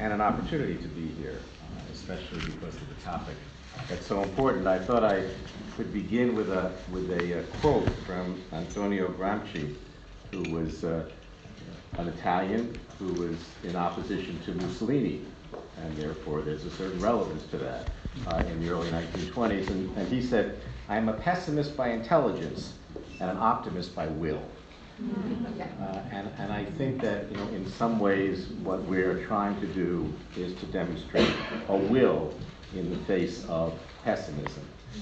and an opportunity to be here, especially because of the topic that's so important. I thought I could begin with a quote from Antonio Gramsci, who was an Italian who was in opposition to Mussolini, and therefore there's a certain relevance to that in the early 1920s. And he said, "I am a pessimist by intelligence and an optimist by will." And I think that, in some ways, what we're trying to do is to demonstrate a will in the face of pessimism.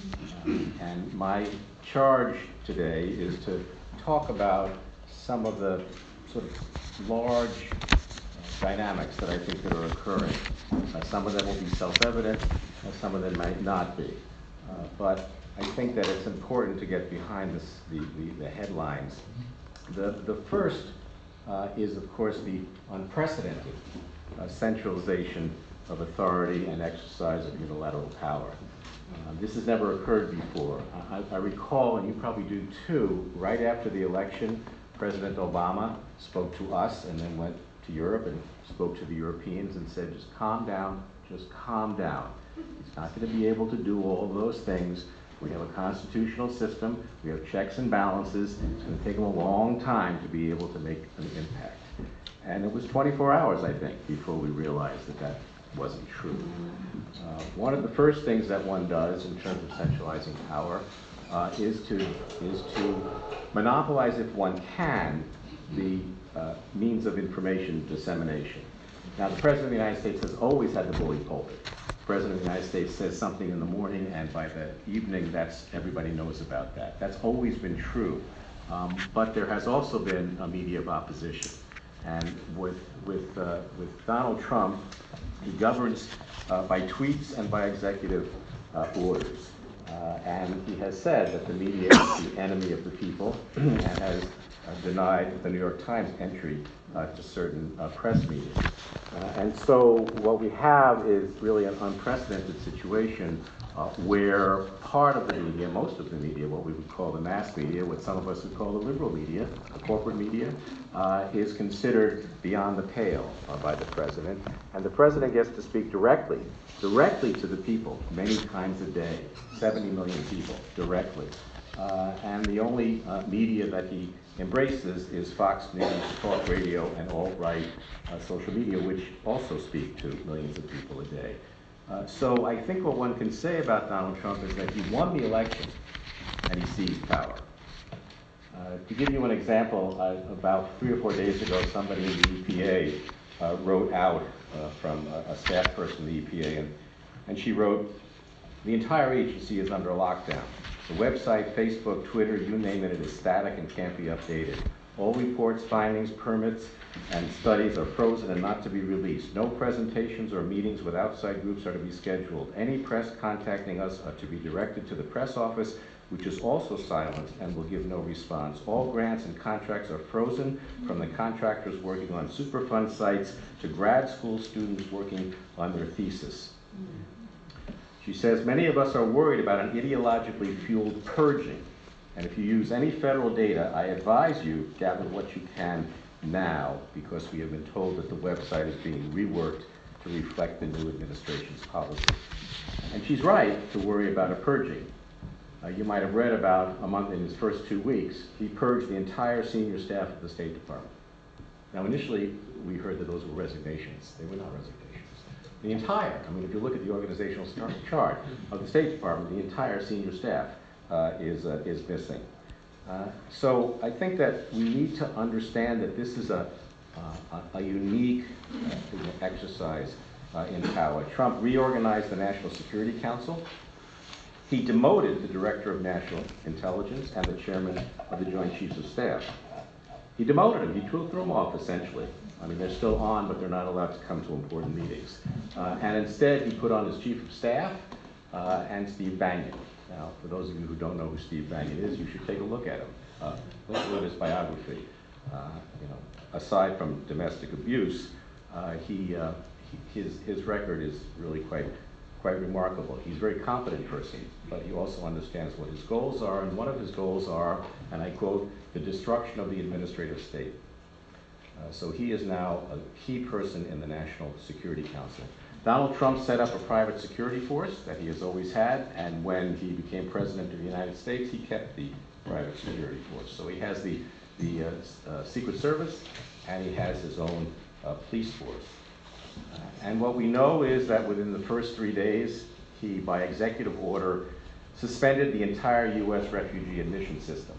And my charge today is to talk about some of the sort of large dynamics that I think that are occurring. Some of them will be self-evident, some of them might not be. But I think that it's important to get behind the headlines. The first is, of course, the unprecedented centralization of authority and exercise of unilateral power. This has never occurred before. I recall, and you probably do too, right after the election, President Obama spoke to us and then went to Europe and spoke to the Europeans and said, just calm down, just calm down. He's not going to be able to do all of those things. We have a constitutional system, we have checks and balances. It's going to take them a long time to be able to make an impact. And it was 24 hours, I think, before we realized that that wasn't true. One of the first things that one does in terms of centralizing power is to monopolize, if one can, the means of information dissemination. Now, the President of the United States has always had the bully pulpit. The President of the United States says something in the morning, and by the evening, everybody knows about that. That's always been true. But there has also been a media of opposition. And with Donald Trump, he governs by tweets and by executive orders. And he has said that the media is the enemy of the people and has denied the New York Times entry to certain press meetings. And so what we have is really an unprecedented situation where part of the media, most of the media, what we would call the mass media, what some of us would call the liberal media, the corporate media, is considered beyond the pale by the president. And the president gets to speak directly to the people many times a day, 70 million people directly. And the only media that he embraces is Fox News, talk radio, and alt-right social media, which also speak to millions of people a day. So I think what one can say about Donald Trump is that he won the election and he seized power. To give you an example, about 3 or 4 days ago, somebody in the EPA wrote out from a staff person in the EPA, and she wrote, "The entire agency is under lockdown. The website, Facebook, Twitter, you name it, it is static and can't be updated. All reports, findings, permits, and studies are frozen and not to be released. No presentations or meetings with outside groups are to be scheduled. Any press contacting us are to be directed to the press office, which is also silent and will give no response. All grants and contracts are frozen, from the contractors working on Superfund sites to grad school students working on their thesis." She says, "Many of us are worried about an ideologically fueled purging. And if you use any federal data, I advise you gather what you can now, because we have been told that the website is being reworked to reflect the new administration's policy." And she's right to worry about a purging. You might have read about in his first 2 weeks, he purged the entire senior staff of the State Department. Now, initially, we heard that those were resignations. They were not resignations. The entire, if you look at the organizational chart of the State Department, the entire senior staff is missing. So I think that we need to understand that this is a unique exercise in power. Trump reorganized the National Security Council. He demoted the Director of National Intelligence and the Chairman of the Joint Chiefs of Staff. He demoted him. He threw them off, essentially. They're still on, but they're not allowed to come to important meetings. And instead, he put on his Chief of Staff and Steve Bannon. Now, for those of you who don't know who Steve Bannon is, you should take a look at him. Look at his biography. Aside from domestic abuse, his record is really quite remarkable. He's a very competent person, but he also understands what his goals are, and one of his goals are, and I quote, "the destruction of the administrative state." So he is now a key person in the National Security Council. Donald Trump set up a private security force that he has always had, and when he became president of the United States, he kept the private security force. So he has the Secret Service, and he has his own police force. And what we know is that within the first 3 days, he, by executive order, suspended the entire U.S. refugee admission system,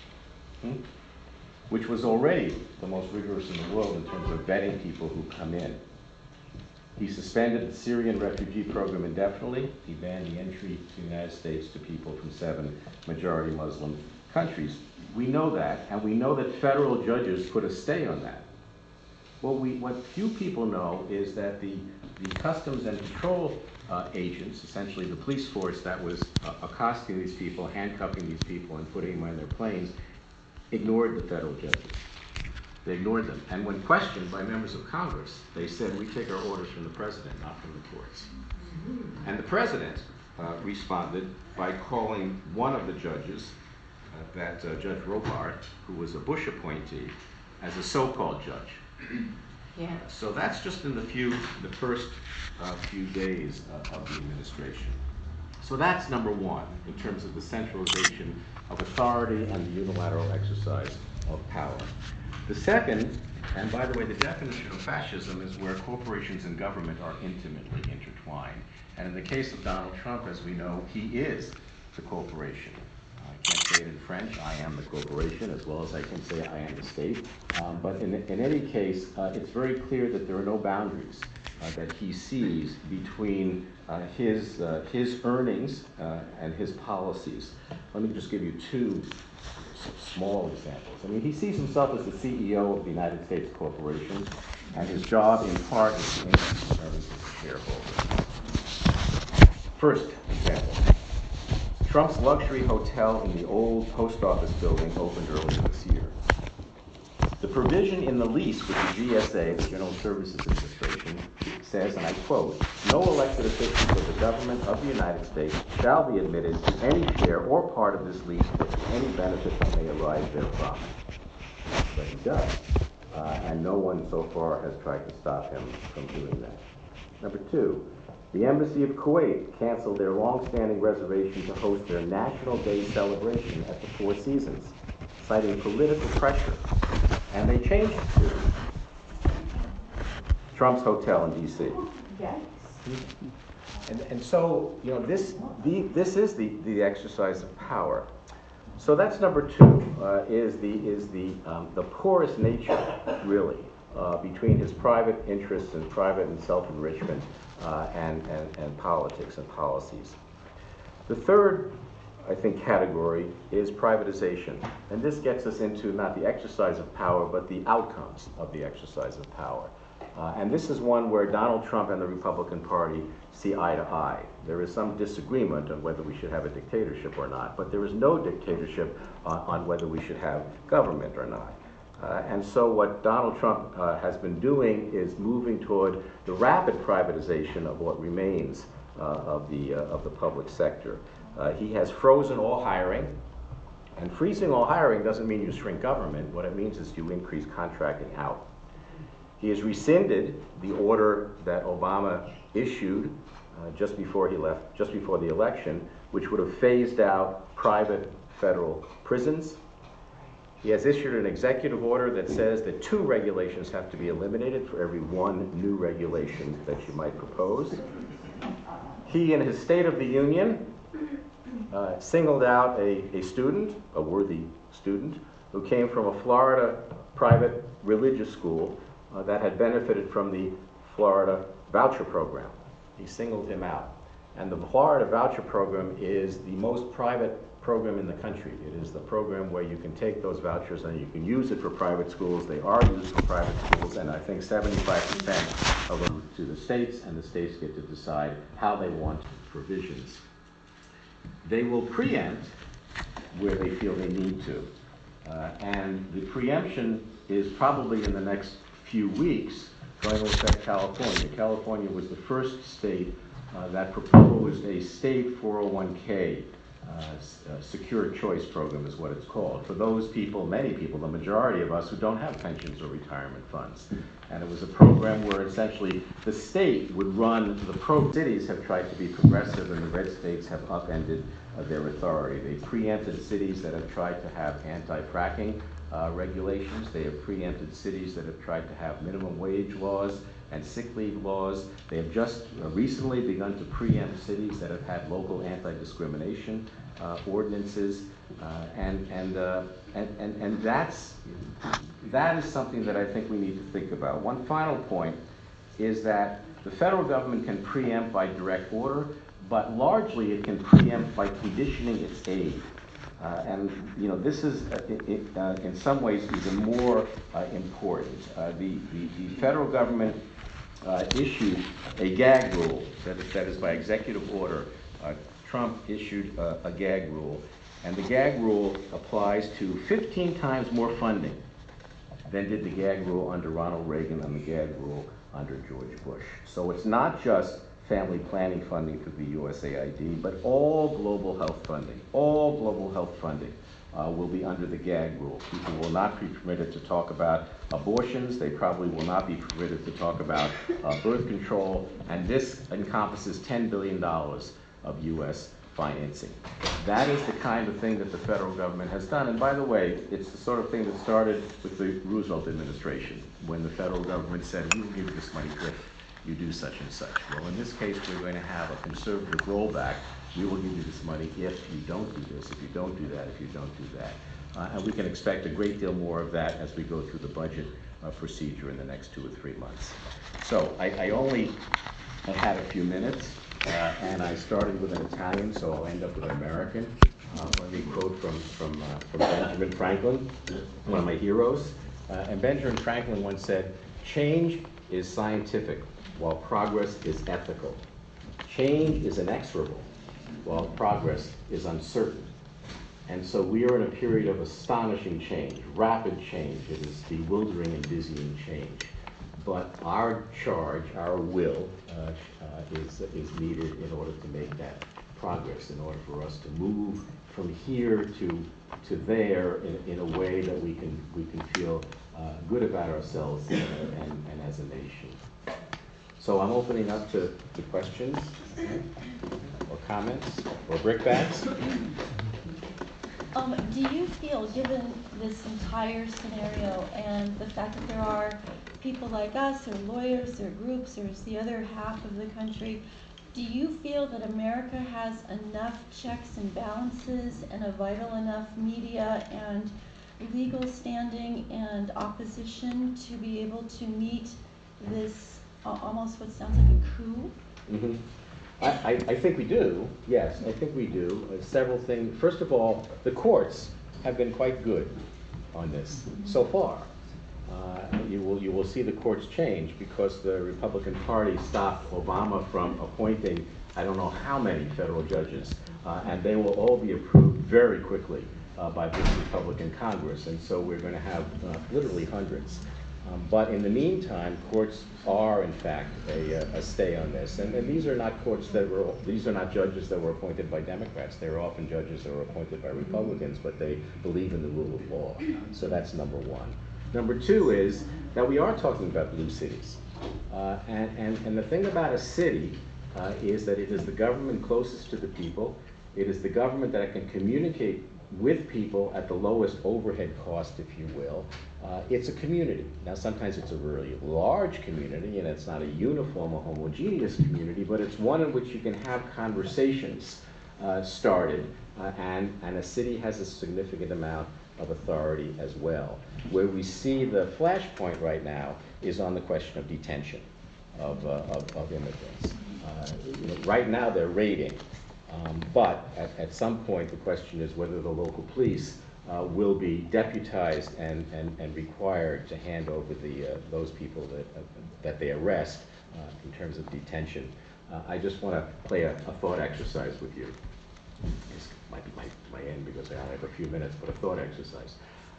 which was already the most rigorous in the world in terms of vetting people who come in. He suspended the Syrian refugee program indefinitely. He banned the entry to the United States to people from 7 majority Muslim countries. We know that, and we know that federal judges put a stay on that. What few people know is that the Customs and Patrol agents, essentially the police force that was accosting these people, handcuffing these people, and putting them on their planes, ignored the federal judges. They ignored them. And when questioned by members of Congress, they said, we take our orders from the president, not from the courts. And the president responded by calling one of the judges, Judge Robart, who was a Bush appointee, as a so-called judge. Yeah. So that's just in the first few days of the administration. So that's number one in terms of the centralization of authority and the unilateral exercise of power. The second, and by the way, the definition of fascism is where corporations and government are intimately intertwined. And in the case of Donald Trump, as we know, he is the corporation. I can't say it in French, I am the corporation, as well as I can say I am the state. But in any case, it's very clear that there are no boundaries that he sees between his earnings and his policies. Let me just give you 2 small examples. I mean, he sees himself as the CEO of the United States corporations, and his job in part is to increase the earnings of the shareholders. First example, Trump's luxury hotel in the old post office building opened earlier this year. The provision in the lease with the GSA, the General Services Administration, says, and I quote, no elected officials of the government of the United States shall be admitted to any share or part of this lease or to any benefit that may arise therefrom. But he does. And no one so far has tried to stop him from doing that. Number 2, the Embassy of Kuwait canceled their long-standing reservation to host their National Day celebration at the Four Seasons, citing political pressure. And they changed it to Trump's hotel in D.C. Yes. And so, you know, this is the exercise of power. So that's number 2, is the porous nature, really, between his private interests and private and self-enrichment and politics and policies. The third, I think, category is privatization. And this gets us into not the exercise of power, but the outcomes of the exercise of power. And this is one where Donald Trump and the Republican Party see eye to eye. There is some disagreement on whether we should have a dictatorship or not, but there is no dictatorship on whether we should have government or not. And so what Donald Trump has been doing is moving toward the rapid privatization of what remains of the public sector. He has frozen all hiring, and freezing all hiring doesn't mean you shrink government. What it means is you increase contracting out. He has rescinded the order that Obama issued just before he left, just before the election, which would have phased out private federal prisons. He has issued an executive order that says that 2 regulations have to be eliminated for every 1 new regulation that you might propose. He, in his State of the Union, singled out a student, a worthy student, who came from a Florida private religious school that had benefited from the Florida voucher program. He singled him out. And the Florida voucher program is the most private program in the country. It is the program where you can take those vouchers and you can use it for private schools. They are used for private schools, and I think 75% of them to the states, and the states get to decide how they want provisions. They will preempt where they feel they need to. And the preemption is probably in the next few weeks going to affect California. California was the first state that proposed a state 401k Secure Choice Program is what it's called, for those people, many people, the majority of us who don't have pensions or retirement funds. And it was a program where essentially the state would run the program. Cities have tried to be progressive, and the red states have upended their authority. They preempted cities that have tried to have anti-fracking regulations. They have preempted cities that have tried to have minimum wage laws and sick leave laws. They have just recently begun to preempt cities that have had local anti-discrimination ordinances, and that is something that I think we need to think about. One final point is that the federal government can preempt by direct order, but largely it can preempt by conditioning its aid. And this is in some ways even more important. The federal government issued a gag rule, that is by executive order. Trump issued a gag rule, and the gag rule applies to 15 times more funding than did the gag rule under Ronald Reagan and the gag rule under George Bush. So it's not just family planning funding through the USAID, but all global health funding, will be under the gag rule. People will not be permitted to talk about abortions. They probably will not be permitted to talk about birth control, and this encompasses $10 billion of U.S. financing. That is the kind of thing that the federal government has done. And by the way, it's the sort of thing that started with the Roosevelt administration, when the federal government said, we will give you this money if you do such and such. Well, in this case, we're going to have a conservative rollback. We will give you this money if you don't do this, if you don't do that, if you don't do that. And we can expect a great deal more of that as we go through the budget procedure in the next 2 or 3 months. So I had a few minutes. And I started with an Italian, so I'll end up with an American. Let me quote from Benjamin Franklin, one of my heroes. And Benjamin Franklin once said, "Change is scientific, while progress is ethical. Change is inexorable, while progress is uncertain." And so we are in a period of astonishing change, rapid change. It is bewildering and dizzying change. But our charge, our will, is needed in order to make that progress, in order for us to move from here to there in a way that we can feel good about ourselves and as a nation. So I'm opening up to questions or comments or brickbats. Do you feel, given this entire scenario and the fact that there are people like us or lawyers or groups or the other half of the country, do you feel that America has enough checks and balances and a vital enough media and legal standing and opposition to be able to meet this almost what sounds like a coup? Mm-hmm. I think we do, yes, I think we do. Several things. First of all, the courts have been quite good on this so far. You will see the courts change because the Republican Party stopped Obama from appointing I don't know how many federal judges, and they will all be approved very quickly by this Republican Congress, and so we're going to have literally hundreds. But in the meantime, courts are in fact a stay on this, and these are not these are not judges that were appointed by Democrats. They're often judges that were appointed by Republicans, but they believe in the rule of law. So that's number one. Number two is that we are talking about blue cities, and the thing about a city is that it is the government closest to the people. It is the government that can communicate with people at the lowest overhead cost, if you will. It's a community. Now, sometimes it's a really large community, and it's not a uniform or homogeneous community, but it's one in which you can have conversations started, and a city has a significant amount of authority as well. Where we see the flashpoint right now is on the question of detention of immigrants. Right now they're raiding, but at some point the question is whether the local police will be deputized and required to hand over those people that they arrest in terms of detention. I just want to play a thought exercise with you. This might be my end because I only have a few minutes, but a thought exercise.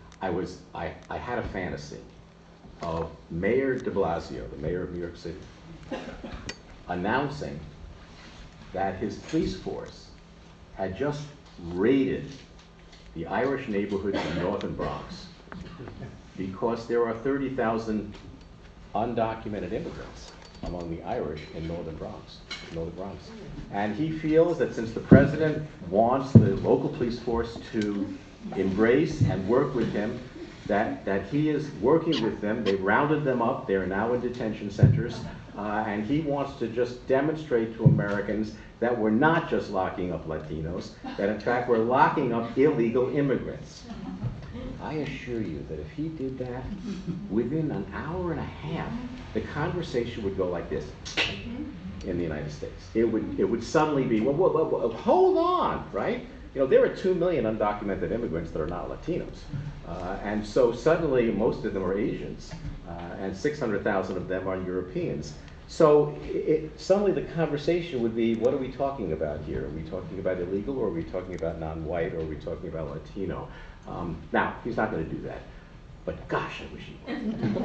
I had a fantasy of Mayor de Blasio, the mayor of New York City, announcing that his police force had just raided the Irish neighborhoods in the northern Bronx because there are 30,000 undocumented immigrants among the Irish in northern Bronx. And he feels that since the president wants the local police force to embrace and work with him, that he is working with them. They've rounded them up. They're now in detention centers. And he wants to just demonstrate to Americans that we're not just locking up Latinos, that in fact we're locking up illegal immigrants. I assure you that if he did that, within an hour and a half, the conversation would go like this in the United States. It would suddenly be, well, hold on, right? You know, there are 2 million undocumented immigrants that are not Latinos. And so suddenly most of them are Asians, and 600,000 of them are Europeans. So suddenly the conversation would be, what are we talking about here? Are we talking about illegal, or are we talking about non-white, or are we talking about Latino? Now, he's not going to do that. But gosh, I wish he would.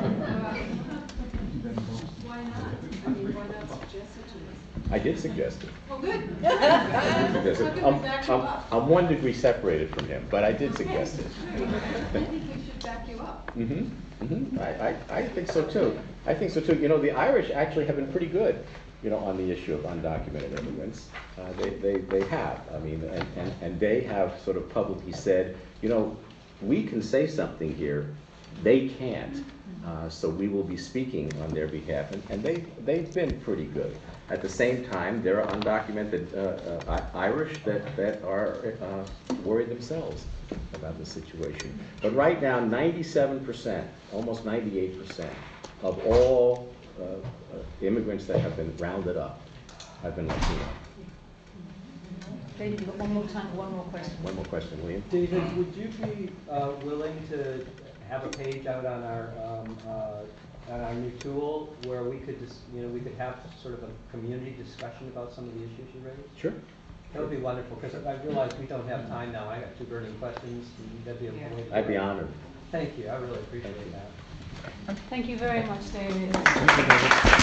Why not? I mean, why not suggest it to us? I did suggest it. Oh, good. I'm 1 degree separated from him, but I did suggest it. I think we should back you up. I think so too. I think so too. You know, the Irish actually have been pretty good, you know, on the issue of undocumented immigrants. They have. I mean, and they have sort of publicly said, you know, we can say something here, they can't. So we will be speaking on their behalf, and they've been pretty good. At the same time, there are undocumented Irish that are worried themselves about the situation. But right now, 97%, almost 98% of all immigrants that have been rounded up have been Latino. David, you've got one more time, one more question. One more question, William. David, would you be willing to have a page out on our new tool where we could just, you know, we could have sort of a community discussion about some of the issues you raised? Sure. That would be wonderful, because I realize we don't have time now. I got 2 burning questions, and that'd be a way to I'd be honored. Thank you. I really appreciate that. Thank you very much, David. Thank you, David.